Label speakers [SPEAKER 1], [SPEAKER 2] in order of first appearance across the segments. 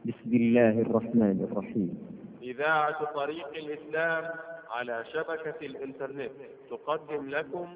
[SPEAKER 1] بسم الله الرحمن الرحيم.
[SPEAKER 2] إذاعة طريق الإسلام على شبكة الإنترنت تقدم لكم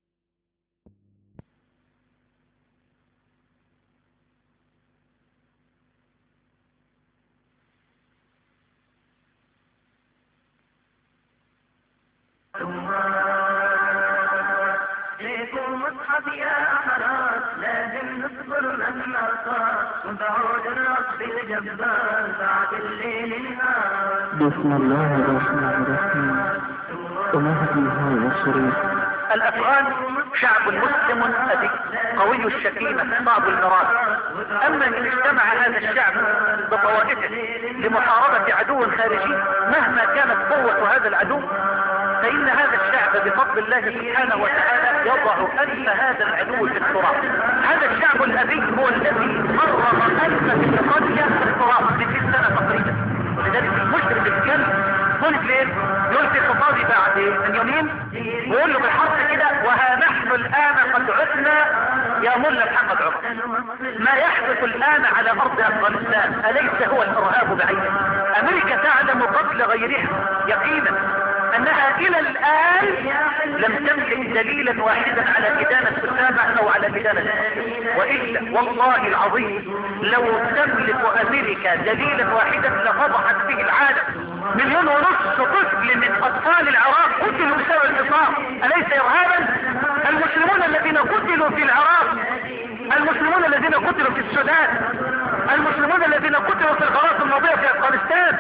[SPEAKER 3] ليكم مصحف يا أحرار، لازم نصبر مهما صار، ونبعد الرب الجبار بعد الليل النهار.
[SPEAKER 1] بسم الله الرحمن الرحيم. ومهدي هذا الشريف.
[SPEAKER 4] الأفغان شعب مسلم أبي قوي الشكيمة صعب المراد. أما إن اجتمع هذا الشعب بطوائفه لمحاربة عدو خارجي مهما كانت قوة هذا العدو، فإن هذا الشعب بفضل الله سبحانه وتعالى يضع أنف هذا العدو في التراب. هذا الشعب الأبي هو الذي مرر أنف القرية في التراب في 6 سنة تقريبا. ولذلك المشرك الكلب ممكن يلقي خطابي بعد من يومين ويقول له بالحرف كده: وها نحن الآن قد عدنا يا ملا محمد عمر. ما يحدث الآن على أرض أفغانستان أليس هو الإرهاب بعينه؟ أمريكا تعلم قبل غيرها يقينا أنها إلى الآن لم تملك دليلا واحدا على إدانة أسامة أو على إدانة، وإلا والله العظيم لو تملك أمريكا دليلا واحدا لفضحت به العالم. 1.5 مليون طفل من أطفال العراق قتلوا بسبب الحصار، أليس إرهابا؟ المسلمون الذين قتلوا في العراق، المسلمون الذين قتلوا في السودان، المسلمون الذين قتلوا في الغارات الماضية في أفغانستان،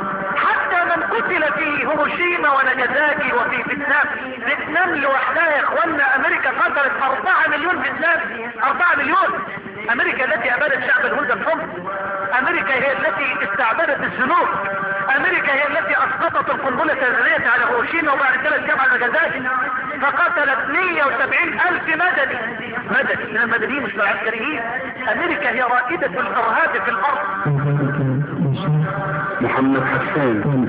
[SPEAKER 4] حتى من قتل في هيروشيما وناجازاكي وفي فيتنام لوحدها يا اخوانا امريكا قتلت 4 مليون فيتنامي. 4 مليون. امريكا التي ابادت شعب الهند الحمر، امريكا هي التي استعبدت الذنوب، امريكا هي التي اسقطت القنبلة الذرية على هيروشيما وبعد ذلك جمع ناجازاكي، فقتلت 170,000 مدني من المدنيين مش العسكريين. امريكا هي رائدة الارهاب في الارض.
[SPEAKER 1] محمد حسان.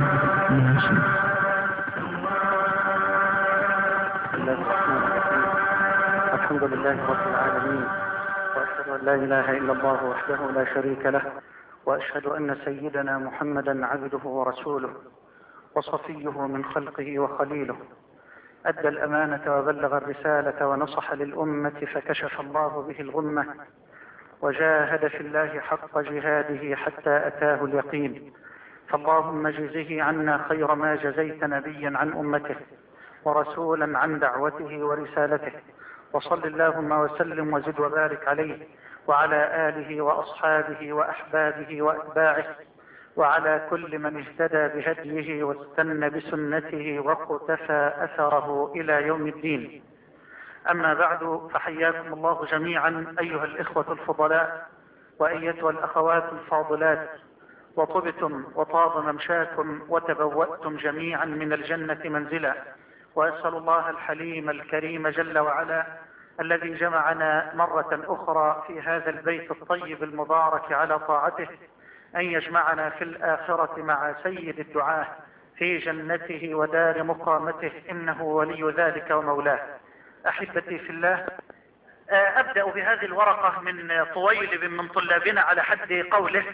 [SPEAKER 5] الحمد لله رب العالمين، وأشهد أن لا إله إلا الله وحده لا شريك له، وأشهد أن سيدنا محمدا عبده ورسوله وصفيه من خلقه وخليله. أدى الأمانة وبلغ الرسالة ونصح للأمة فكشف الله به الغمة، وجاهد في الله حق جهاده حتى أتاه اليقين. فاللهم اجزه عنا خير ما جزيت نبيا عن أمته ورسولا عن دعوته ورسالته، وصل اللهم وسلم وزد وبارك عليه وعلى آله وأصحابه وأحبابه وأتباعه وعلى كل من اهتدى بهديه واستنى بسنته واقتفى أثره إلى يوم الدين. أما بعد، فحياكم الله جميعا أيها الإخوة الفضلاء وأيتها الأخوات الفاضلات، وطبتم وطاب ممشاكم وتبوأتم جميعا من الجنة منزلا. وأسأل الله الحليم الكريم جل وعلا الذي جمعنا مرة أخرى في هذا البيت الطيب المبارك على طاعته أن يجمعنا في الآخرة مع سيد الدعاة في جنته ودار مقامته، إنه ولي ذلك ومولاه. أحبتي في الله، أبدأ بهذه الورقة من طويل من طلابنا على حد قوله،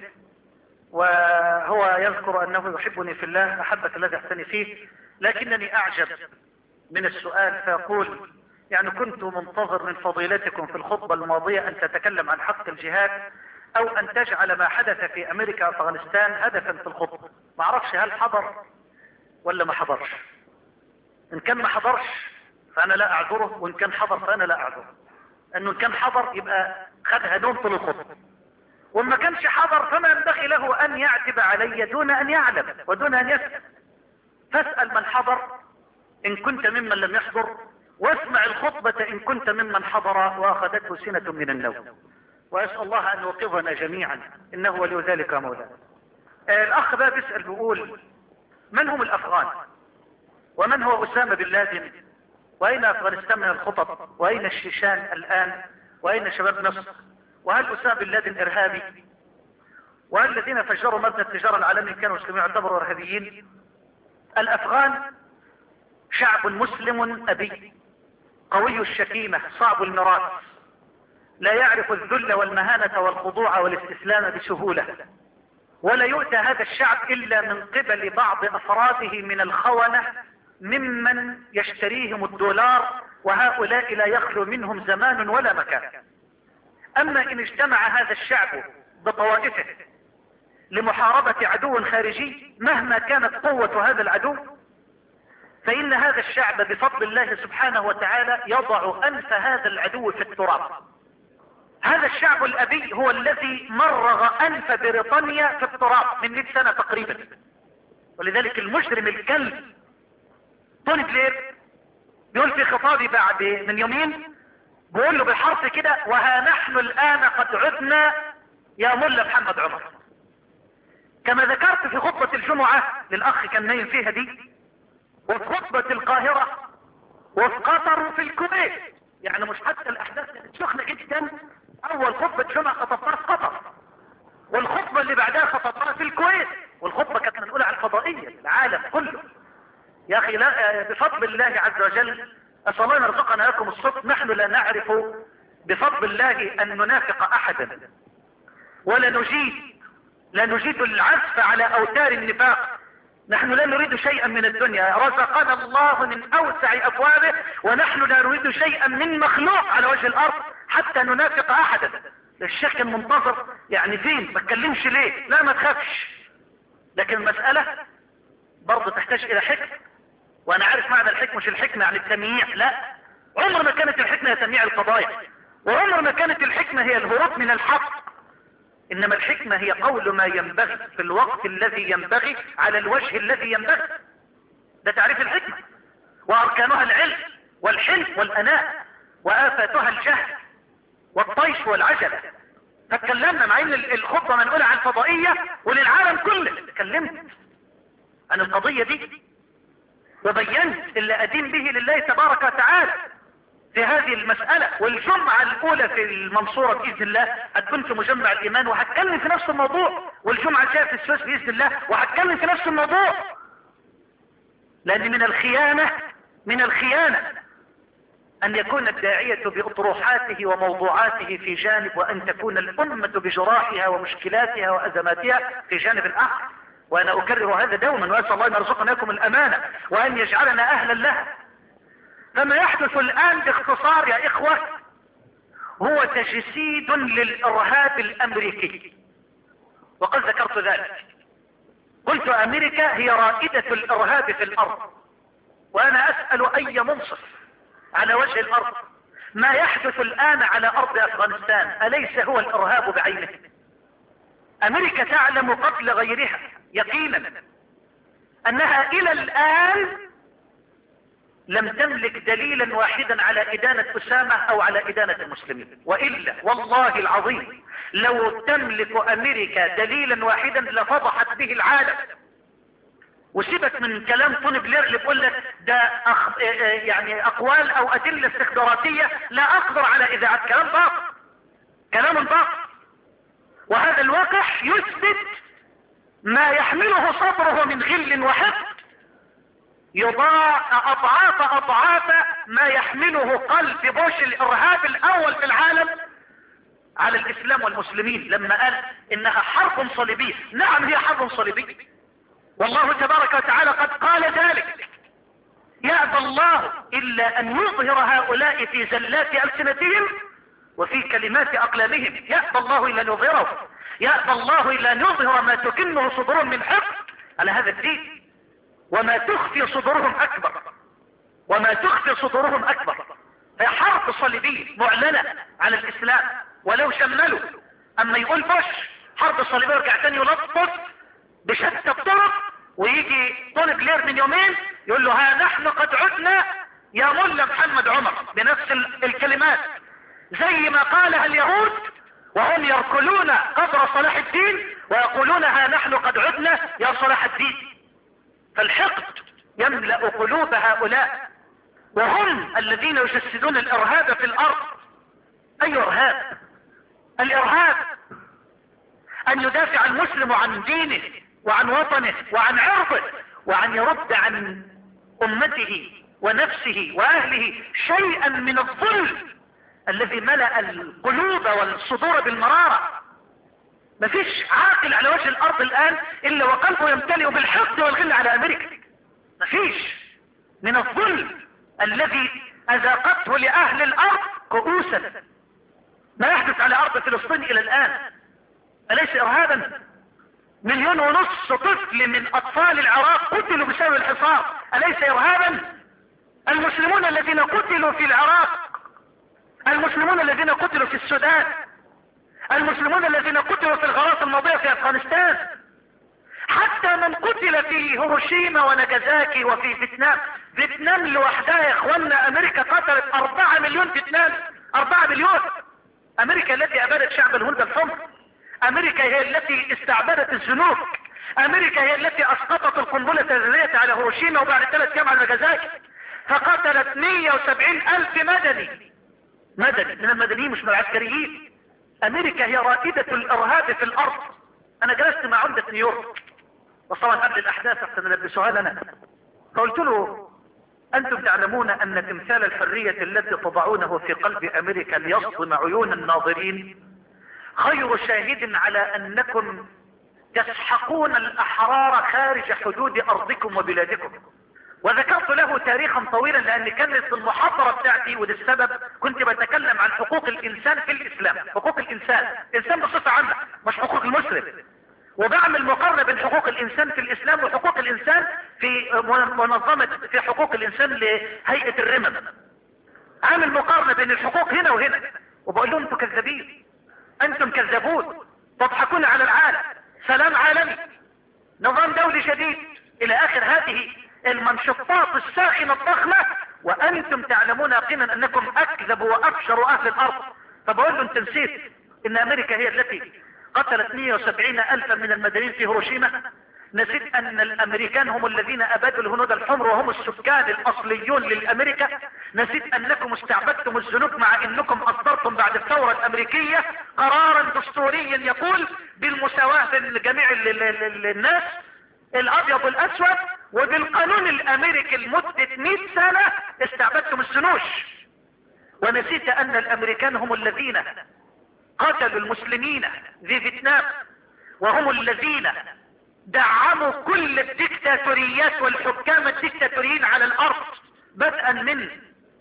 [SPEAKER 5] وهو يذكر أنه يحبني في الله أحبك الذي أحسني فيه، لكنني أعجب من السؤال فيقول: يعني كنت منتظر من فضيلتكم في الخطبة الماضية أن تتكلم عن حق الجهاد أو أن تجعل ما حدث في أمريكا وأفغانستان هدفا في الخطبة. ما أعرفش هل حضر ولا ما حضرش. إن كان ما حضرش فأنا لا أعذره، وإن كان حضر فأنا لا أعذره، أنه إن كان حضر يبقى خدها نوم طول الخطبة، وما كانش حضر فما ينبغي له أن يعتب علي دون أن يعلم ودون أن يسأل. فاسأل من حضر إن كنت ممن لم يحضر، واسمع الخطبة إن كنت ممن حضر وأخذته سنة من النوم. وأسأل الله أن يوقظنا جميعا، إنه ولي ذلك ومولاه. الأخ بقى بيسأل بيقول: من هم الأفغان؟ ومن هو أسامة بن لادن؟ وأين أفغانستان من الخطط؟ وأين الشيشان الآن؟ وأين شباب مصر؟ وهل أسامة بن لادن إرهابي؟ وهل الذين فجروا مبنى التجارة العالمي كانوا مسلمين يعتبروا إرهابيين؟ الأفغان شعب مسلم أبي قوي الشكيمة صعب المراس، لا يعرف الذل والمهانة والخضوع والاستسلام بسهولة،
[SPEAKER 4] ولا يؤتى هذا الشعب إلا من قبل بعض أفراده من الخونة ممن يشتريهم الدولار، وهؤلاء لا يخلو منهم زمان ولا مكان. أما إن اجتمع هذا الشعب بطوائفه لمحاربة عدو خارجي مهما كانت قوة هذا العدو، فإن هذا الشعب بفضل الله سبحانه وتعالى يضع أنف هذا العدو في التراب. هذا الشعب الأبي هو الذي مرغ أنف بريطانيا في التراب من 100 سنة تقريبا. ولذلك المجرم الكلب توني بلير بيقول في خطابي بعد من يومين، بيقول له بالحرف كده: وها نحن الآن قد عدنا يا ملا محمد عمر. كما ذكرت في خطبة الجمعة للأخ كان نايم فيها دي، وفي خطبة القاهرة، وفي قطر، وفي الكويت. يعني مش حتى الأحداث كانت سخنة جدا. أول خطبة جمعة خطبتها في قطر، والخطبة اللي بعدها خطبتها في الكويت، والخطبة كانت منقولة على الفضائية العالم كله. يا أخي لا، بفضل الله عز وجل أسأل الله أن يرزقنا لكم الصدق. نحن لا نعرف بفضل الله أن ننافق أحدا، ولا نجيد العزف على أوتار النفاق. نحن لا نريد شيئا من الدنيا، رزقنا الله من أوسع أبوابه، ونحن لا نريد شيئا من مخلوق على وجه الأرض حتى ننافق أحدا. الشيخ كان منتظر يعني فين ما تكلمش ليه؟ لا ما تخافش. لكن المسألة برضه تحتاج إلى حكم، وأنا عارف معنى الحكم مش الحكمة يعني التمييع، لا. عمر ما كانت الحكمة هي تمييع القضايا، وعمر ما كانت الحكمة هي الهروب من الحق. إنما الحكمة هي قول ما ينبغي في الوقت الذي ينبغي على الوجه الذي ينبغي. ده تعريف الحكمة. وأركانها العلم والحلم والأناء، وآفاتها الجهل والطيش والعجلة. فتكلمنا مع إن الخطبة منقولة عن الفضائية وللعالم كله. تكلمت عن القضية دي وبينت اللي أدين به لله تبارك وتعالى في هذه المسألة. والجمعة الأولى في المنصورة بإذن الله هتكون في مجمع الإيمان، وهتكلم في نفس الموضوع. والجمعة الجاية في السويس بإذن الله وهتكلم في نفس الموضوع. لأن من الخيانة أن يكون الداعية بأطروحاته وموضوعاته في جانب، وأن تكون الأمة بجراحها ومشكلاتها وأزماتها في جانب آخر. وأنا أكرر هذا دوما، وأسأل الله أن يرزقنا لكم الأمانة وأن يجعلنا أهلا لها. فما يحدث الآن باختصار يا إخوة هو تجسيد للإرهاب الأمريكي، وقد ذكرت ذلك. قلت أمريكا هي رائدة الإرهاب في الأرض، وأنا أسأل أي منصف على وجه الأرض: ما يحدث الآن على أرض أفغانستان أليس هو الإرهاب بعينه؟ أمريكا تعلم قبل غيرها يقينا أنها إلى الآن لم تملك دليلا واحدا على إدانة أسامة أو على إدانة المسلمين. وإلا والله العظيم لو تملك أمريكا دليلا واحدا لفضحت به العالم. وسيبك من كلام توني بلير اللي بيقول لك ده يعني أقوال أو أدلة استخباراتية لا أقدر على إذاعة. كلام باطل. وهذا الواقع يثبت ما يحمله صدره من غل وحقد أضعاف ما يحمله قلب بوش الإرهاب الأول في العالم على الإسلام والمسلمين، لما قال إنها حرب صليبية. نعم هي حرب صليبية، والله تبارك وتعالى قد قال ذلك: يأبى الله إلا أن يظهر هؤلاء في زلات ألسنتهم وفي كلمات أقلامهم. يأبى الله إلا أن يظهره، يأبى الله إلا أن يظهر ما تكنه صدورهم من حقد على هذا الدين. وما تخفي صدورهم أكبر. هي حرب صليبية معلنة على الإسلام ولو شملوا. أما يقول بوش حرب صليبية يرجع تاني يلطف بشتى الطرق، ويجي توني بلير من يومين يقول له: ها نحن قد عدنا يا ملا محمد عمر، بنفس الكلمات زي ما قالها اليهود وهم يركلون قبر صلاح الدين ويقولون: ها نحن قد عدنا يا صلاح الدين. فالحقد يملأ قلوب هؤلاء، وهم الذين يجسدون الإرهاب في الأرض. أي إرهاب؟ الإرهاب أن يدافع المسلم عن دينه وعن وطنه وعن عرضه، وأن يرد عن أمته ونفسه وأهله شيئا من الظلم الذي ملأ القلوب والصدور بالمرارة. مفيش عاقل على وجه الارض الان الا وقلبه يمتلئ بالحقد والغل على امريكا. مفيش. من الظلم الذي اذاقته لاهل الارض كؤوسا ما يحدث على ارض فلسطين الى الان اليس ارهابا؟ 1.5 مليون طفل من اطفال العراق قتلوا بسبب الحصار، اليس ارهابا؟ المسلمون الذين قتلوا في العراق، المسلمون الذين قتلوا في السودان، المسلمون الذين قتلوا في الغارات الماضية في افغانستان، حتى من قتل في هيروشيما وناجازاكي وفي فيتنام. فيتنام لوحدها يا اخوانا امريكا قتلت 4 مليون فيتنام، 4 مليون. امريكا التي ابادت شعب الهند الحمر، امريكا هي التي استعبدت الزنوج، امريكا هي التي اسقطت القنبلة الذرية على هيروشيما وبعد 3 ايام على ناجازاكي، فقتلت 170,000 مدني من المدنيين مش من العسكريين. امريكا هي رائدة الارهاب في الارض. انا جلست مع عمدة نيويورك وطبعا قبل الاحداث حتى نلبسوها لنا، فقلت له انتم تعلمون ان تمثال الحرية التي تضعونه في قلب امريكا ليصدم عيون الناظرين خير شاهد على انكم تسحقون الاحرار خارج حدود ارضكم وبلادكم. وذكرت له تاريخا طويلا لان كانت المحاضرة بتاعتي وده السبب كنت بتكلم عن حقوق الانسان في الاسلام، حقوق الانسان بصفة عامة مش حقوق المسلم، وبعمل مقارنة بين حقوق الانسان في الاسلام وحقوق الانسان في منظمة في حقوق الانسان لهيئة الرمم. عامل مقارنة بين الحقوق هنا وهنا وبقول لهم انتم كذابين، انتم كذابون، تضحكون على العالم، سلام عالمي، نظام دولي جديد الى اخر هذه المنشطات الساخنة الضخمة، وانتم تعلمون يقينا انكم اكذب وافشر اهل الارض. فبقول له انت نسيت ان امريكا هي التي قتلت 170,000 من المدنيين في هيروشيما؟ نسيت ان الامريكان هم الذين ابادوا الهنود الحمر وهم السكان الاصليون للامريكا؟ نسيت انكم استعبدتم الزنوج مع انكم اصدرتم بعد الثورة الامريكية قرارا دستوريا يقول بالمساواة بين جميع الناس الابيض والاسود، وبالقانون الامريكي لمدة 100 سنة استعبدتم الزنوج. ونسيت ان الامريكان هم الذين قتلوا المسلمين في فيتنام، وهم الذين دعموا كل الديكتاتوريات والحكام الديكتاتوريين على الارض بدءا من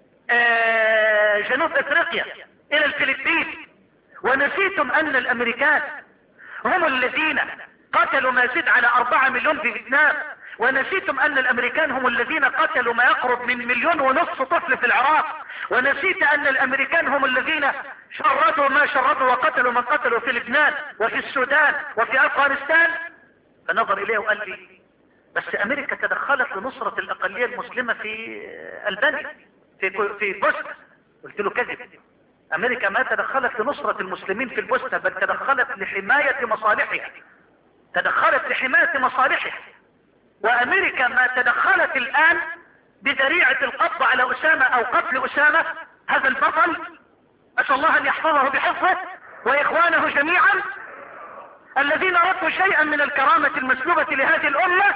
[SPEAKER 4] جنوب افريقيا الى الفلبين. ونسيتم ان الامريكان هم الذين قتلوا ما يزيد على 4 مليون في فيتنام. ونسيتم ان الامريكان هم الذين قتلوا ما يقرب من 1.5 مليون طفل في العراق. ونسيت ان الامريكان هم الذين شردوا ما شردوا وقتلوا من قتلوا في لبنان وفي السودان وفي افغانستان. فنظر اليه وقال لي بس امريكا تدخلت لنصرة الاقلية المسلمة في البانيا في بوسنة. قلت له كذب، امريكا ما تدخلت لنصرة المسلمين في البوسنة، بل تدخلت لحماية مصالحها، تدخلت لحماية مصالحها. وامريكا ما تدخلت الان بذريعة القبض على اسامة او قتل اسامة هذا البطل، اسأل الله ان يحفظه بحفظه واخوانه جميعا الذين ردوا شيئا من الكرامة المسلوبة لهذه الامة.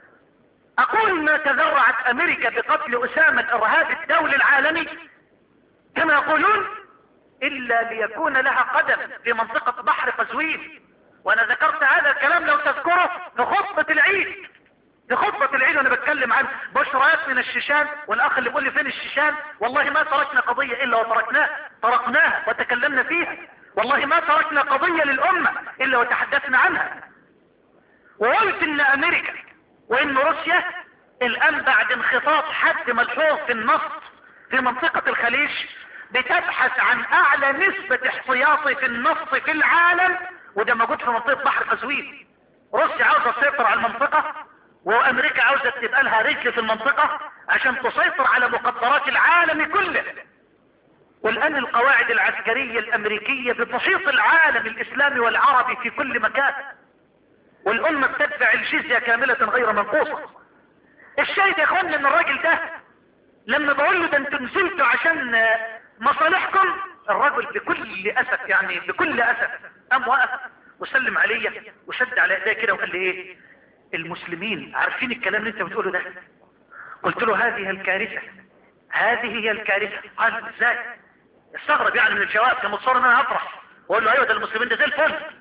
[SPEAKER 4] اقول ما تذرعت امريكا بقتل اسامة ارهاب الدولي العالمي كما يقولون الا ليكون لها قدم في منطقة بحر قزوين. وانا ذكرت هذا الكلام لو تذكره في خطبة العيد، في خطبة العيد وانا بتكلم عن بشرات من الشيشان، والاخ اللي بيقول لي فين الشيشان، والله ما تركنا قضية الا طرقناها وتكلمنا فيها، والله ما تركنا قضية للامة الا وتحدثنا عنها. وقلت ان امريكا وان روسيا الان بعد انخفاض حد ملحوظ في النفط في منطقة الخليج بتبحث عن اعلى نسبة احتياطي في النفط في العالم، وده موجود في منطقة بحر قزوين. روسيا عاوزة تسيطر على المنطقة، وامريكا عاوزة تبقى لها رجل في المنطقة عشان تسيطر على مقدرات العالم كله. والان القواعد العسكرية الامريكية بتحيط العالم الاسلامي والعربي في كل مكان، والامة بتدفع الجزية كاملة غير منقوصة. الشاهد يا اخوانا ان الراجل ده لما بقول له ده انتم نزلتوا عشان مصالحكم، الرجل بكل اسف يعني بكل اسف قام وقف وسلم عليا وشد على ايديه كده وقال لي ايه المسلمين عارفين الكلام اللي انت بتقوله ده؟ قلت له هذه الكارثة، هذه هي الكارثة. قال ازاي؟ استغرب يعني من الجواب، كان متصور ان انا افرح واقول له ايوه ده المسلمين ده زي الفل.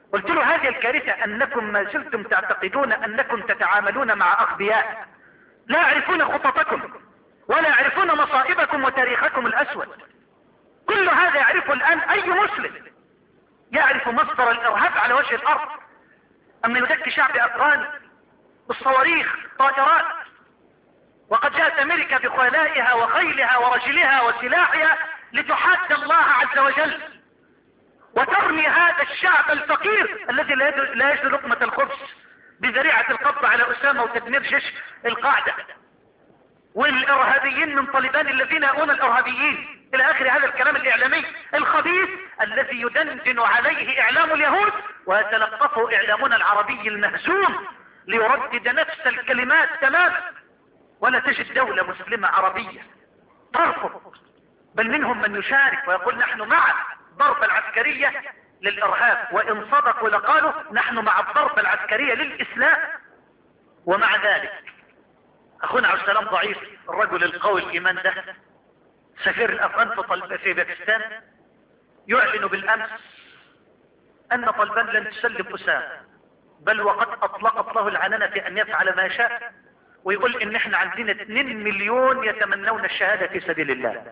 [SPEAKER 4] قلت له هذه الكارثة انكم ما زلتم تعتقدون انكم تتعاملون مع اغبياء لا يعرفون خططكم ولا يعرفون مصائبكم وتاريخكم الاسود. كل هذا يعرفه الان اي مسلم، يعرف مصدر الارهاب على وجه الارض. اما يدك شعب افغاني بالصواريخ طائرات، وقد جاءت امريكا بخلائها وخيلها ورجلها وسلاحها لتحاد الله عز وجل وترمي هذا الشعب الفقير الذي لا يجد لقمة الخبز بذريعة القبض على اسامة وتدمير جيش القاعدة والارهابيين من طالبان الذين يؤون الارهابيين الى اخر هذا الكلام الاعلامي الخبيث الذي يدندن عليه اعلام اليهود ويتلقفه اعلامنا العربي المهزوم ليردد نفس الكلمات تماما. ولا تجد دولة مسلمة عربية ترفض، بل منهم من يشارك ويقول نحن مع الضربة العسكرية للارهاب، وان صدقوا لقالوا نحن مع الضربة العسكرية للاسلام. ومع ذلك اخونا عبد السلام ضعيف الرجل القوي الايمان ده سفير الافغان في باكستان يعلن بالامس ان طالبان لن تسلم اسامة، بل وقد اطلقت له العنانة في ان يفعل ما شاء، ويقول ان احنا عندنا 2 مليون يتمنون الشهادة في سبيل الله.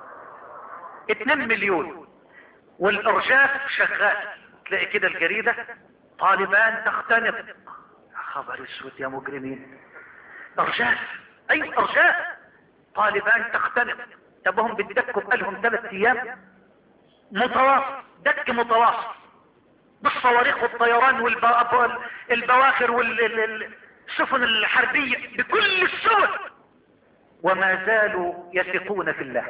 [SPEAKER 4] 2 مليون والارجاف شغال. تلاقي كده الجريدة طالبان تختنق، خبر اسود يا مجرمين، ارجاف، اي ارجاف، طالبان تختنق. طب هم بيدكوا بقالهم 3 ايام متواصل، دك متواصل بالصواريخ والطيران والبواخر والسفن الحربية بكل السبل، وما زالوا يثقون في الله.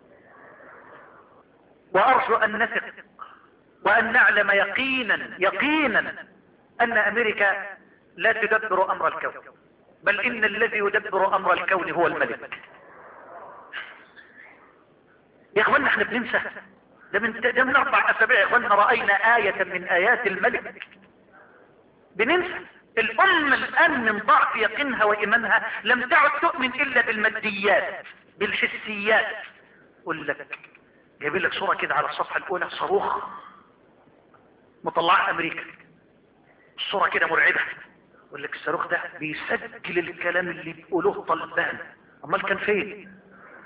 [SPEAKER 4] وارجو ان نثق وان نعلم يقينا ان امريكا لا تدبر امر الكون، بل ان الذي يدبر امر الكون هو الملك. يا اخوانا احنا بننسى، ده من 4 اسابيع يا اخوانا رأينا آية من آيات الملك. بننسى. الأمة الآن من ضعف يقينها وإيمانها لم تعد تؤمن إلا بالماديات بالحسيات. قل لك جايب لك صورة كده على الصفحة الأولى، صاروخ مطلعة أمريكا، الصورة كده مرعبة. يقول لك الصاروخ ده بيسجل الكلام اللي بيقولوه طالبان. امال كان فين؟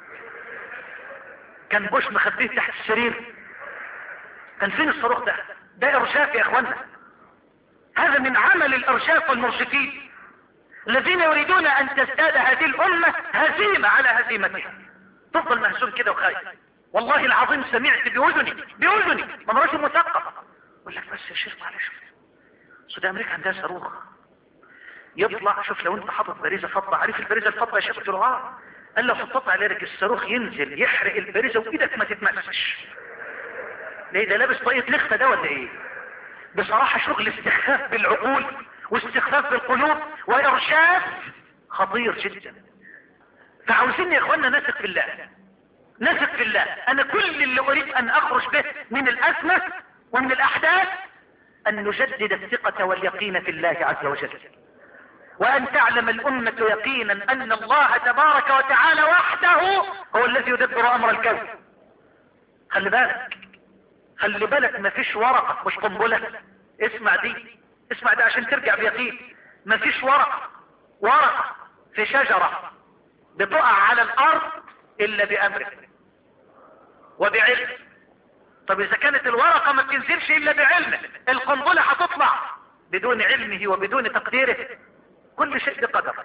[SPEAKER 4] كان بوش مخبيه تحت السرير؟ كان فين الصاروخ ده؟ ده ارجاف يا اخوانا. هذا من عمل الارجاف والمرشفين الذين يريدون ان تزداد هذه الامة هزيمة على هزيمتها، تفضل مهزوم كده وخايف. والله العظيم سمعت بأذني من رجل مثقف يقول لك بس يا شيخ معلش، ده امريكا عندها صاروخ يطلع. شوف لو انت حاطط باريزة فضة، عارف الباريزة الفضة يا شيخ؟ قال لو حطيت على رجل الصاروخ ينزل يحرق الباريزة وايدك ما تتمسش. ليه؟ ده لابس طاقية لخفة ده ولا ايه؟ بصراحة شغل استخفاف بالعقول واستخفاف بالقلوب وارشاف خطير جدا. فعاوزين يا اخوانا نثق بالله، نثق بالله. انا كل اللي اريد ان اخرج به من الازمة ومن الاحداث ان نجدد الثقة واليقين في الله عز وجل، وان تعلم الامة يقينا ان الله تبارك وتعالى وحده هو الذي يدبر امر الكون. خلي بالك ما فيش ورقة مش قنبلة. اسمع دي عشان ترجع بيقين. ما فيش ورقة في شجرة بتقع على الارض الا بامره وبعلم. طب اذا كانت الورقة ما بتنزلش الا بعلمه، القنبلة هتطلع بدون علمه وبدون تقديره. كل شيء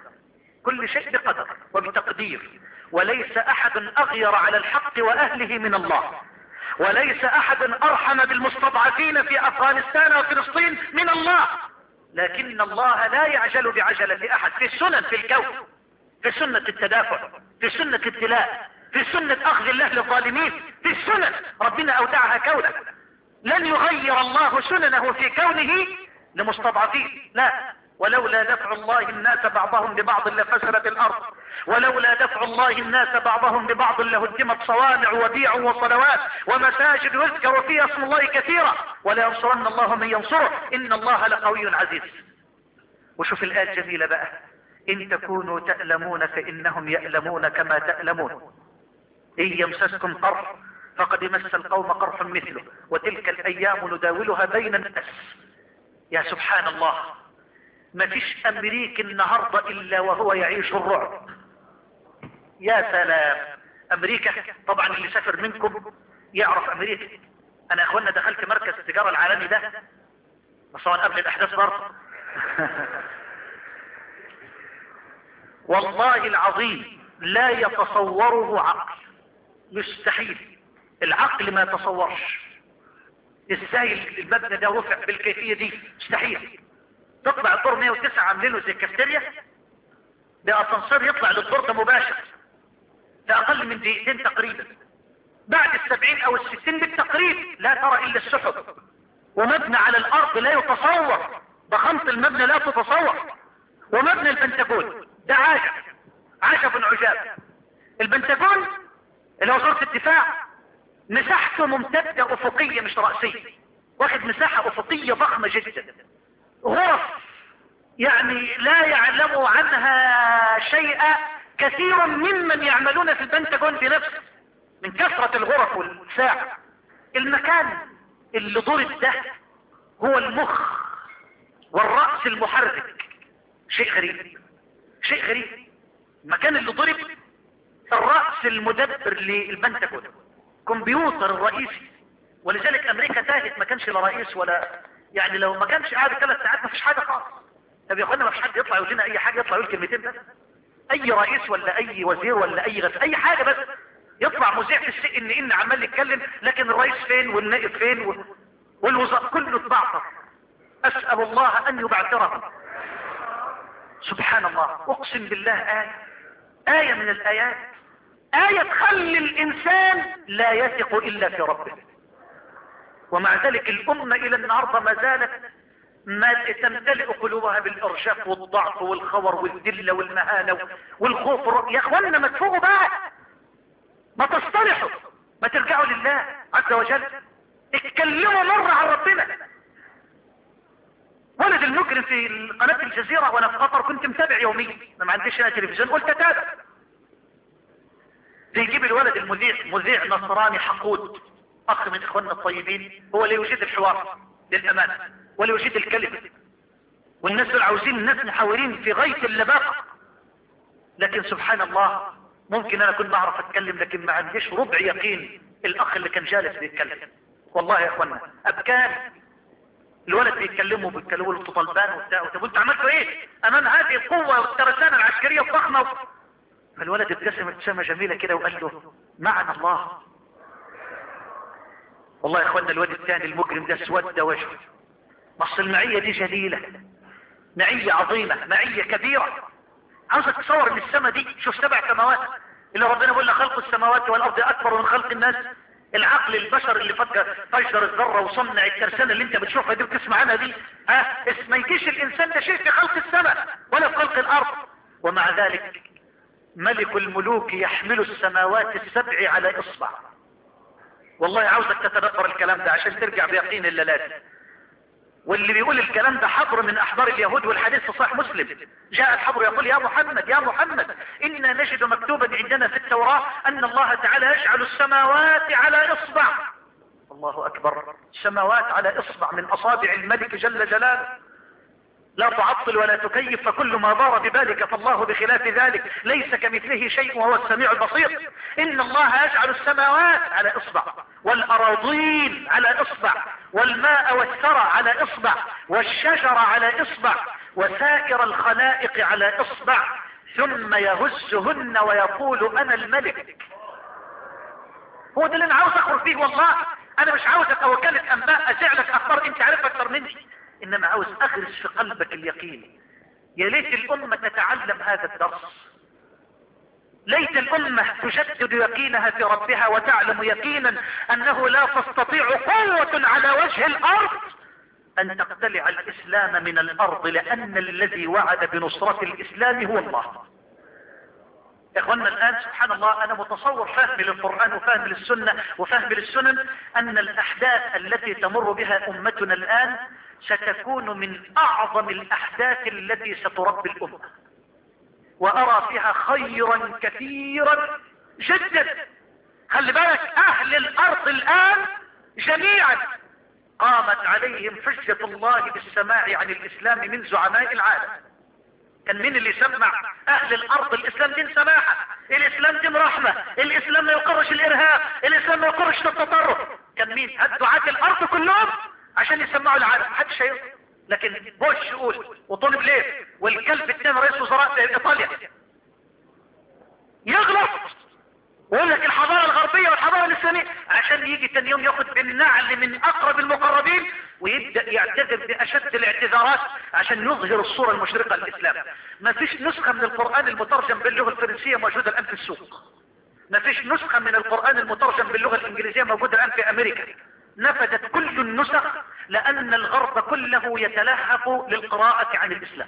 [SPEAKER 4] بقدر وبتقدير. وليس احد اغير على الحق واهله من الله، وليس احد ارحم بالمستضعفين في افغانستان وفلسطين من الله. لكن الله لا يعجل بعجلة احد. في السنن في الكون، في سنة التدافع، في سنة الابتلاء، في سنة اخذ الله للظالمين، في السنن ربنا اودعها كونا. لن يغير الله سننه في كونه لمستضعفين، لا. ولولا دفع الله الناس بعضهم ببعض لفسدت الارض، ولولا دفع الله الناس بعضهم ببعض لهدمت صوامع وبيع وصلوات ومساجد يذكر فيها اسم الله كثيرا، ولا ينصرن الله من ينصره ان الله لقوي عزيز. وشوف الآية الجميلة بقى، ان تكونوا تألمون فانهم يألمون كما تألمون، ان يمسسكم قرح فقد مس القوم قرح مثله، وتلك الايام نداولها بين الناس. يا سبحان الله، ما فيش امريكي النهاردة الا وهو يعيش الرعب. يا سلام، امريكا طبعا اللي سافر منكم يعرف امريكا. انا يا اخوانا دخلت مركز التجارة العالمي ده بس قبل الاحداث برضه والله العظيم لا يتصوره عقل، مستحيل، العقل ما يتصورش ازاي المبنى ده رفع بالكيفية دي، مستحيل. تطلع الدور 109 عاملينه زي الكافتيريا، بأسانسير يطلع للدور ده مباشر في اقل من دقيقتين تقريبا. بعد 70 او 60 بالتقريب لا ترى الا السحب، ومبنى على الارض لا يتصور، ضخامة المبنى لا تتصور. ومبنى البنتاجون ده عجب عجاب. البنتاجون اللي وزارة الدفاع مساحته ممتدة افقية مش رأسية، واخد مساحة افقية ضخمة جدا، غرف يعني لا يعلم عنها شيئا كثير ممن يعملون في البنتاجون بنفسه من كثرة الغرف والساعة. المكان اللي ضرب ده هو المخ والرأس المحرك. شيء غريب، شيء غريب. المكان اللي ضرب الرأس المدبر للبنتاجون، كمبيوتر الرئيسي. ولذلك امريكا تاهت، ما كانش لا رئيس ولا يعني لو ما كانش قاعد 3 ساعات ما فيش حاجة خالص. طب يا اخوانا ما فيش حد يطلع يقول لنا اي حاجة، يطلع يقول كلمتين بس، اي رئيس ولا اي وزير ولا اي غير اي حاجة بس، يطلع مذيع في السي ان عمال يتكلم، لكن الرئيس فين والنائب فين والوزراء كله اتبعثر. اسأل الله ان يبعثرهم. سبحان الله، اقسم بالله آية من الآيات، آية تخلي الإنسان لا يثق إلا في ربه. ومع ذلك الأمة إلى النهاردة ما زالت ما تمتلئ قلوبها بالإرجاف والضعف والخور والذلة والمهانة والخوف. يا أخوانا ما تفوقوا بقى، ما تصطلحوا، ما ترجعوا لله عز وجل، اتكلموا مرة عن ربنا. ولد المجرم في قناة الجزيرة وانا في قطر كنت متابع يوميا، ما عنديش انا تلفزيون، قلت اتابع. بيجيب الولد مذيع نصراني حقود، اخ من اخواننا الطيبين، هو اللي يجيد الحوار للامانة ولا يجيد الكلمة، والناس دول عاوزين الناس محاورين في غاية اللباقة. لكن سبحان الله ممكن انا كنت بعرف اتكلم لكن ما عنديش ربع يقين الاخ اللي كان جالس بيتكلم. والله يا اخوانا ابكان. الولد بيتكلموا له طلبان وبتاع، طب انتوا عملتوا ايه امام هذه القوة والترسانة العسكرية الضخمة؟ فالولد ابتسم ابتسامة جميلة كده وقال له معنا الله. والله يا اخوانا الولد الثاني المجرم ده اسود وجهه. مصر المعية دي جليلة، معية عظيمة، معية كبيرة. عاوزك تصور ان السماء دي، شوف 7 سماوات اللي ربنا بيقول لك خلق السماوات والارض اكبر من خلق الناس. العقل البشر اللي فجر الذرة وصنع الترسانة اللي انت بتشوفها دي وتسمع عنها دي، ما يجيش الانسان ده شيء في خلق السماء ولا في خلق الارض. ومع ذلك ملك الملوك يحمل السماوات ال7 على اصبع. والله عاوزك تتدبر الكلام ده عشان ترجع بيقين الليلات. واللي بيقول الكلام ده حبر من احبار اليهود، والحديث في صحيح مسلم، جاء الحبر يقول يا محمد يا محمد إنا نجد مكتوبا عندنا في التوراة أن الله تعالى يجعل السماوات على إصبع. الله أكبر، السماوات على إصبع من أصابع الملك جل جلاله، لا تعطل ولا تكيف، فكل ما دار ببالك فالله بخلاف ذلك، ليس كمثله شيء وهو السميع البصير. إن الله يجعل السماوات على إصبع، والأراضين على إصبع، والماء والثرى على إصبع، والشجر على إصبع، وسائر الخلائق على إصبع، ثم يهزهن ويقول أنا الملك. هو ده اللي أنا عاوز أخرج فيه. والله أنا مش عاوزك وكالة أنباء أزعلك أخبار أنت عارف أكثر مني، إنما عاوز أغرس في قلبك اليقين. يا ليت الأمة تتعلم هذا الدرس، ليت الأمة تجدد يقينها في ربها وتعلم يقينا أنه لا تستطيع قوة على وجه الأرض أن تقتلع الإسلام من الأرض، لأن الذي وعد بنصرة الإسلام هو الله. يا اخوانا الآن سبحان الله أنا متصور فهم للقرآن وفهم للسنة وفهم للسنن أن الأحداث التي تمر بها أمتنا الآن ستكون من أعظم الأحداث التي ستربي الأمة، وأرى فيها خيرا كثيرا جدا. خلي بالك أهل الأرض الآن جميعا قامت عليهم حجة الله بالسماع عن الإسلام من زعماء العالم. كان مين اللي يسمع أهل الأرض الإسلام دين سماحة، الإسلام دين رحمة، الإسلام ما يقرش الإرهاب، الإسلام ما يقرش التطرف؟ كان مين؟ الدعاة الأرض كلهم عشان يسمعوا العالم. محدش هيقول. لكن بوش يقول وطالب ليه والكلب الثاني رئيس وزراء إيطاليا يغلط ويقول لك الحضارة الغربية والحضارة الإسلامية، عشان يجي تاني يوم ياخد بالنعل من أقرب المقربين ويبدأ يعتذر بأشد الاعتذارات عشان يظهر الصورة المشرقة للإسلام. ما فيش نسخة من القرآن المترجم باللغة الفرنسية موجودة الآن في السوق. ما فيش نسخة من القرآن المترجم باللغة الإنجليزية موجودة الآن في أمريكا. نفدت كل النسخ لأن الغرب كله يتلهف للقراءة عن الإسلام.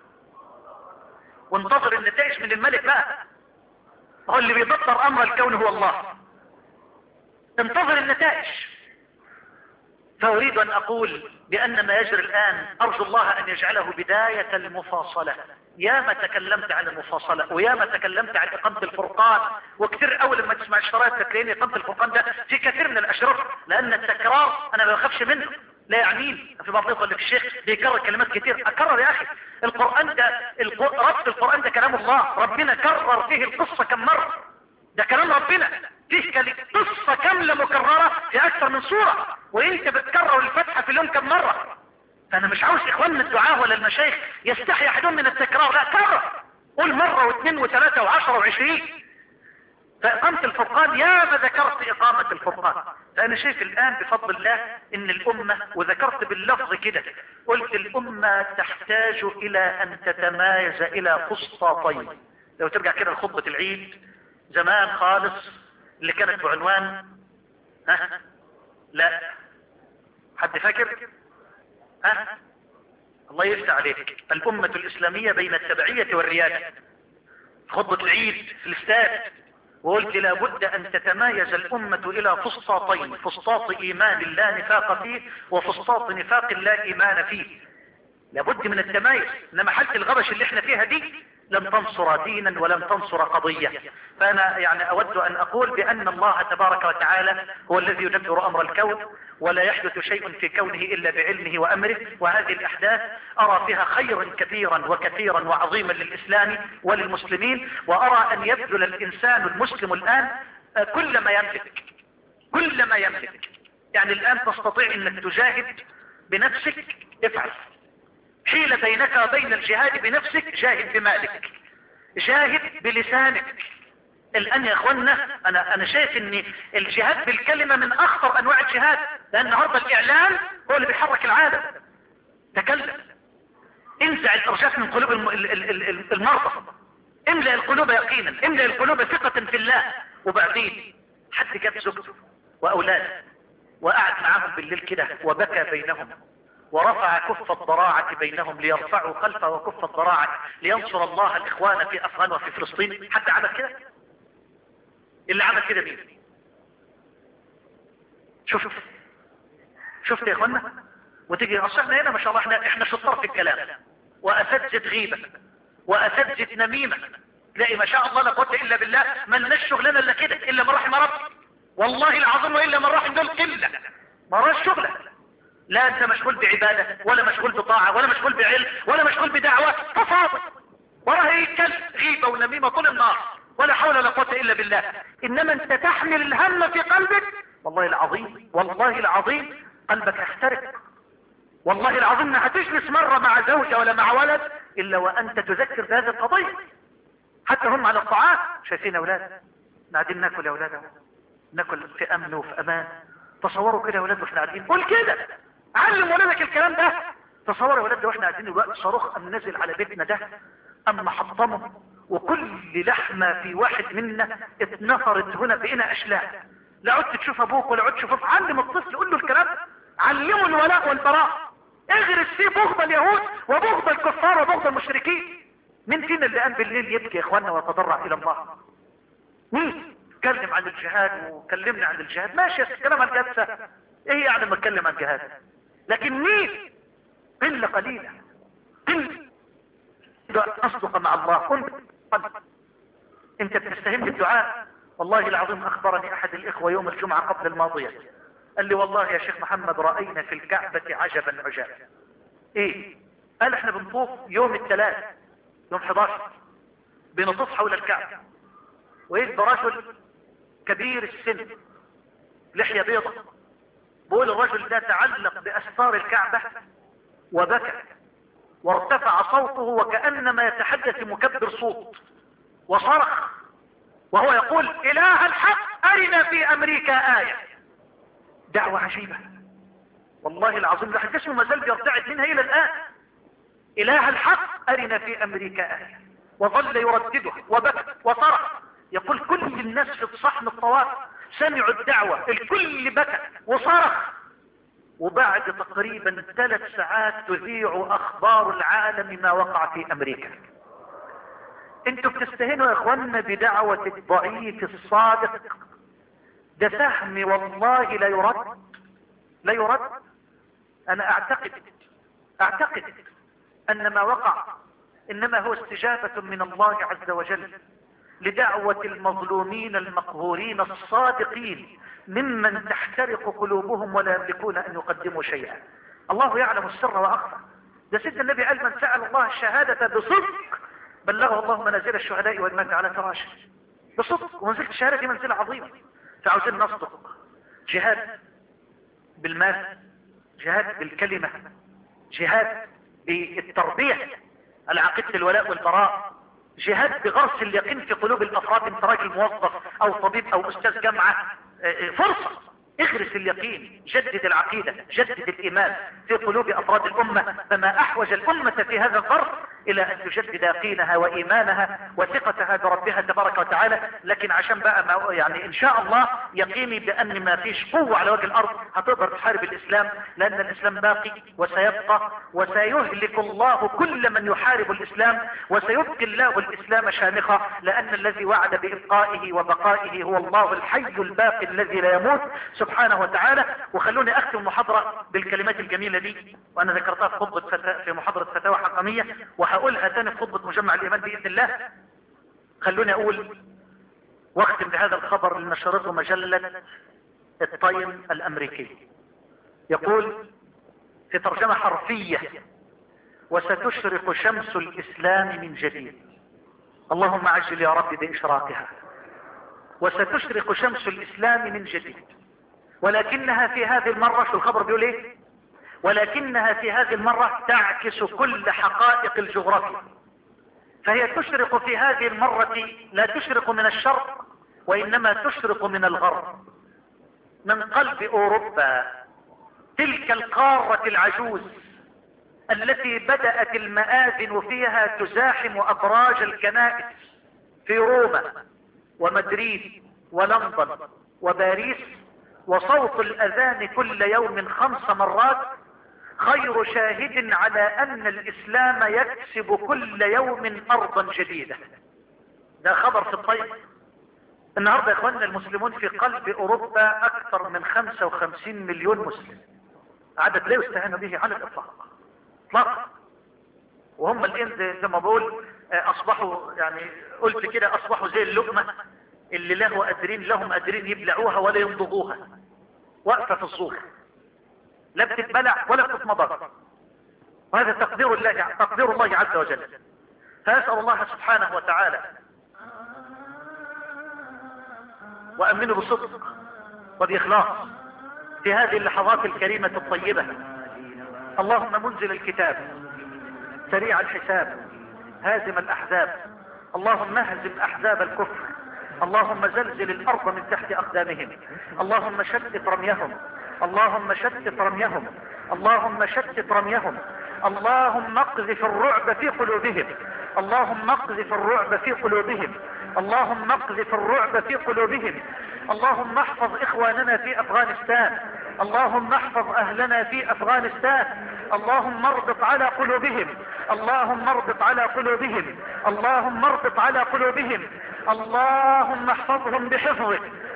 [SPEAKER 4] وانتظر النتائج من الملك بقى، هو اللي بيدبر أمر الكون هو الله. انتظر النتائج. فأريد أن أقول بأن ما يجري الآن أرجو الله أن يجعله بداية المفاصلة. يا ما تكلمت عن المفاصلة ويا ما تكلمت عن إقامة الفرقان، وكثير أول لما تسمع الشرايط تلاقيني إقامة الفرقان ده في كثير من الأشراف، لأن التكرار أنا ما بخافش منه، لا يعنيني. في بعض اللي في الشيخ بيكرر كلمات كتير، أكرر يا أخي. القرآن ده ربط القرآن ده كلام الله، ربنا كرر فيه القصة كم مرة، ده كلام ربنا فيه قصة كاملة مكررة في أكثر من سورة، وإنت بتكرر الفتحة في اليوم كم مرة. فأنا مش عاوز إخواننا الدعاة ولا المشايخ يستحي أحدهم من التكرار، لا كرر، قول مرة واثنين وثلاثة وعشرة وعشرين. فإقامة الفرقان يا ما ذكرت إقامة الفرقان. فأنا شايف الآن بفضل الله إن الأمة، وذكرت باللفظ كده، قلت الأمة تحتاج إلى أن تتمايز إلى فسطاطين. لو ترجع كده لخطبة العيد زمان خالص اللي كانت بعنوان لا حد فاكر؟ الله يفتح عليك. الأمة الإسلامية بين التبعية والريادة. خطبة العيد في الاستاد وقلت لابد أن تتمايز الأمة إلى فسطاطين، فسطاط إيمان لا نفاق فيه وفسطاط نفاق لا إيمان فيه. لابد من التمايز. إنما حالة الغبش اللي احنا فيها دي لم تنصر دينا ولم تنصر قضية. فأنا يعني أود أن أقول بأن الله تبارك وتعالى هو الذي يدبر أمر الكون، ولا يحدث شيء في كونه إلا بعلمه وأمره. وهذه الأحداث أرى فيها خيرا كثيرا وكثيرا وعظيما للإسلام وللمسلمين، وأرى أن يبذل الإنسان المسلم الآن كل ما يملك، كل ما يملك. يعني الآن تستطيع أنك تجاهد بنفسك، افعل. حيل بينك وبين الجهاد بنفسك، جاهد بمالك، جاهد بلسانك. الآن يا اخوانا انا شايف ان الجهاد بالكلمة من اخطر انواع الجهاد، لان النهارده الاعلام هو اللي بيحرك العالم. تكلم، انزع الارجاف من قلوب المرضى، املأ القلوب يقينا، املأ القلوب ثقة في الله. وبعدين حد جاب زوجته واولاده وقعد معاهم بالليل كده وبكى بينهم ورفع كف الضراعة بينهم ليرفعوا خلفه وكف الضراعة لينصر الله الإخوان في أفغان وفي فلسطين؟ حد عمل كده؟ اللي عمل كده مين؟ شفت يا اخوانا؟ وتيجي اصحنا هنا ما شاء الله احنا شطار في الكلام، واساتذة غيبة واساتذة نميمة. تلاقي ما شاء الله لا قوة الا بالله ما لناش شغلنا الا كده، الا من رحم ربي. والله العظيم والا من رحم دول قلة ما راش شغلة. لا انت مشغول بعبادة ولا مشغول بطاعة ولا مشغول بعلم ولا مشغول بدعوة، تفاضل وراه يتكلم غيبة ونميمة طول النهار ولا حول ولا قوة الا بالله. انما انت تحمل الهم في قلبك، والله العظيم والله العظيم قلبك يحترق. والله العظيم ما هتجلس مرة مع زوجة ولا مع ولد الا وانت تذكر بهذه القضية. حتى هم على الطعام شايفين اولاد قاعدين ناكل يا اولاد، ناكل في امن وفي امان. تصوروا كده يا اولاد واحنا قاعدين، قول كده، علم ولادك الكلام ده. تصوروا يا اولاد واحنا قاعدين الوقت صاروخ ام نزل على بيتنا ده، ام حطمه وكل لحمة في واحد منا اتنفرت هنا بقينا اشلاء. لا عدت تشوف ابوك ولا عدت تشوف. علم الطفل، قول له الكلام، علمه الولاء والبراء، اغرس فيه بغض اليهود وبغض الكفار وبغض المشركين. مين فينا اللي قام بالليل يبكي يا اخوانا ويتضرع الى الله؟ مين؟ اتكلم عن الجهاد وكلمنا عن الجهاد، ماشي الكلام عن الجهاد سهل، ايه يعني ما اتكلم عن الجهاد؟ لكن مين؟ قلة قليلة، قلة اصدق مع الله. كنت انت بتستهين بالدعاء. والله العظيم اخبرني احد الاخوة يوم الجمعة قبل الماضية قال لي والله يا شيخ محمد رأينا في الكعبة عجبا عجابا. ايه؟ قال احنا بنطوف يوم الثلاث، يوم 11 بنطوف حول الكعبة، وإذ برجل كبير السن لحية بيضة، بقول الرجل ده تعلق بأستار الكعبة وبكى وارتفع صوته وكأنما يتحدث مكبر صوت، وصرخ وهو يقول إله الحق أرنا في أمريكا آية. دعوة عجيبة والله العظيم، الواحد جسمه ما زال بيرتعد منها إلى الآن. إله الحق أرنا في أمريكا آية، وظل يردده وبكى وصرخ، يقول كل الناس في صحن الطواف سمعوا الدعوة، الكل بكى وصرخ. وبعد تقريبا 3 ساعات تذيع أخبار العالم ما وقع في أمريكا. انتوا بتستهنوا يا اخوانا بدعوة الضعيف الصادق، ده سهم والله لا يرد، لا يرد. انا اعتقد ان ما وقع انما هو استجابة من الله عز وجل لدعوة المظلومين المقهورين الصادقين ممن تحترق قلوبهم ولا يملكون ان يقدموا شيئا. الله يعلم السر واخفى. ده سيدنا النبي قال من سأل الله الشهادة بصدق بلغه الله منازل الشهداء والمات على فراشه. بصدق، ومنزلة الشهادة دي منزلة عظيمة، فعاوزين نصدق. جهاد بالمال، جهاد بالكلمة، جهاد بالتربية على عقيدة الولاء والبراء، جهاد بغرس اليقين في قلوب الافراد. انت راجل موظف او طبيب او استاذ جامعة، فرصة اغرس اليقين، جدد العقيدة، جدد الايمان في قلوب افراد الامة. فما احوج الامة في هذا الظرف الى ان تجدد يقينها وايمانها وثقتها بربها تبارك وتعالى. لكن عشان بقى ما يعني ان شاء الله يقيني بان ما فيش قوة على وجه الارض هتقدر تحارب الاسلام، لان الاسلام باقي وسيبقى، وسيهلك الله كل من يحارب الاسلام، وسيبقي الله الاسلام شامخا، لان الذي وعد بابقائه وبقائه هو الله الحي الباقي الذي لا يموت سبحانه وتعالى. وخلوني اختم المحاضرة بالكلمات الجميلة دي، وانا ذكرتها في خطبة في محاضرة فتاوى حقامية، وهقولها تاني في خطبة مجمع الايمان باذن الله. خلوني اقول واختم بهذا الخبر اللي نشرته مجلة التايم الامريكي، يقول في ترجمة حرفية: وستشرق شمس الاسلام من جديد. اللهم عجل يا رب باشراقها. وستشرق شمس الاسلام من جديد، ولكنها في هذه المرة، شو الخبر بيقول ايه؟ ولكنها في هذه المرة تعكس كل حقائق الجغرافيا. فهي تشرق في هذه المرة لا تشرق من الشرق، وإنما تشرق من الغرب، من قلب أوروبا، تلك القارة العجوز التي بدأت المآذن فيها تزاحم أبراج الكنائس في روما ومدريد ولندن وباريس، وصوت الأذان كل يوم 5 مرات خير شاهد على أن الإسلام يكسب كل يوم أرضا جديدة. ده خبر في الطيب. النهاردة يا اخواننا المسلمون في قلب أوروبا أكثر من 55 مليون مسلم، عدد لا يستهان به على الإطلاق إطلاقا. وهم الآن زي ما بقول أصبحوا، يعني قلت كده، أصبحوا زي اللقمة اللي لهم قادرين يبلعوها ولا يمضغوها، واقفة في الزور، لا بتتبلع ولا بتتمضغ. وهذا تقدير الله عز وجل. فأسأل الله سبحانه وتعالى وأمنوا بصدق وبإخلاص في هذه اللحظات الكريمة الطيبة. اللهم منزل الكتاب، سريع الحساب، هازم الأحزاب، اللهم اهزم أحزاب الكفر، اللهم زلزل الأرض من تحت أقدامهم، اللهم شتت رميهم، اللهم شتت رميهم، اللهم شتت رميهم، اللهم اقذف الرعب في قلوبهم، اللهم اقذف الرعب في قلوبهم، اللهم اقذف الرعب في قلوبهم، اللهم احفظ اخواننا في افغانستان، اللهم احفظ اهلنا في افغانستان، اللهم اربط على قلوبهم، اللهم اربط على قلوبهم، اللهم اربط على قلوبهم، اللهم احفظهم بحفظك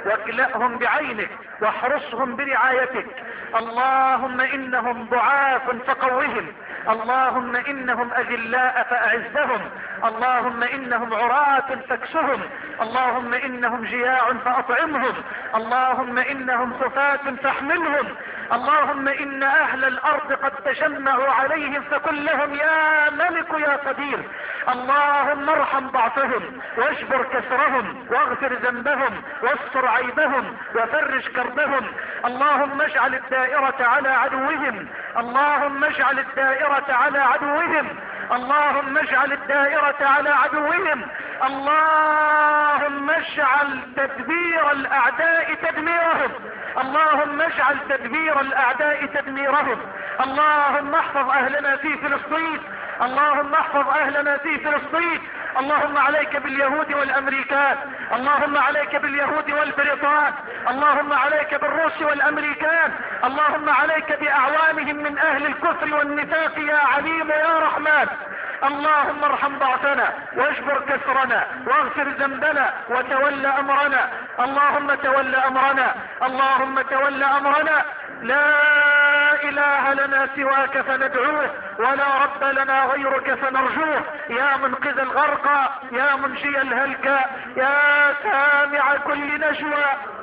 [SPEAKER 4] واكلأهم بعينك واحرسهم برعايتك. اللهم إنهم ضعاف فقوهم، اللهم إنهم أذلاء فأعزهم، اللهم إنهم عراة فاكسهم، اللهم إنهم جياع فأطعمهم، اللهم إنهم خفاة فاحملهم، اللهم إن أهل الأرض قد تجمعوا عليهم فكن لهم يا ملك يا قدير. اللهم ارحم ضعفهم واجبر كسرهم واغفر ذنبهم واستر عيبهم وفرج كربهم. اللهم اجعل الدائرة على عدوهم، اللهم اجعل الدائرة على عدوهم، اللهم اجعل الدائرة على عدوهم. اللهم اجعل تدبير الأعداء تدميرهم، اللهم اجعل تدبير الأعداء تدميرهم. اللهم احفظ أهلنا في فلسطين، اللهم احفظ أهلنا في فلسطين. اللهم عليك باليهود والأمريكان، اللهم عليك باليهود والبريطان، اللهم عليك بالروس والأمريكان، اللهم عليك بأعوانهم من أهل الكفر والنفاق يا عليم يا رحمن. اللهم ارحم ضعفنا واجبر كسرنا واغفر ذنبنا وتولى أمرنا، اللهم تولى أمرنا، اللهم تولى أمرنا. لا إله لنا سواك فندعوه ولا رب لنا غيرك فنرجوه. يا منقذ الغرقى، يا منجي الهلكى، يا سامع كل نجوى،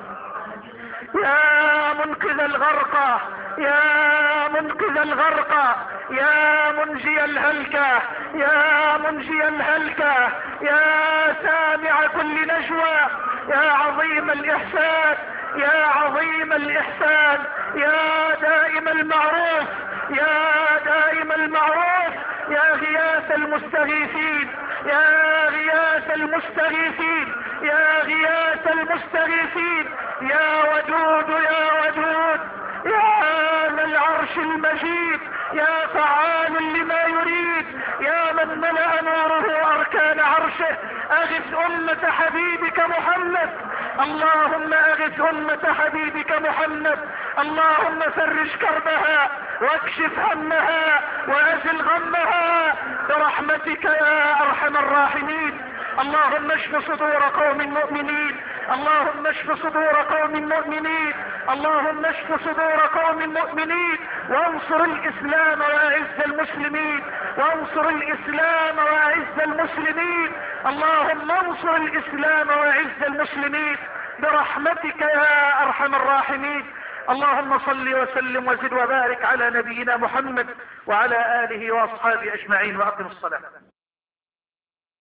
[SPEAKER 4] يا منقذ الغرقى، يا منقذ الغرقى، يا منجي الهلكى، يا منجي الهلكى، يا سامع كل نجوى، يا عظيم الإحسان، يا عظيم الإحسان، يا دائم المعروف، يا دائم المعروف، يا غياث المستغيثين، يا غياث المستغيثين، يا غياث المستغيثين، يا ودود يا ودود، يا ذا العرش المجيد، يا فعال لما يريد، يا من ملأ نوره أركان عرشه. أغث أمة حبيبك محمد، اللهم أغث أمة حبيبك محمد. اللهم فرج كربها واكشف همها وأزل غمها برحمتك يا أرحم الراحمين. اللهم اشف صدور قوم مؤمنين، اللهم اشف صدور قوم مؤمنين، اللهم اشف صدور قوم مؤمنين، وانصر الإسلام وأعز المسلمين، وانصر الإسلام وأعز المسلمين. اللهم انصر الإسلام وأعز المسلمين برحمتك يا أرحم الراحمين. اللهم صل وسلم وزد وبارك على نبينا محمد وعلى آله وأصحابه أجمعين، وأقم الصلاة.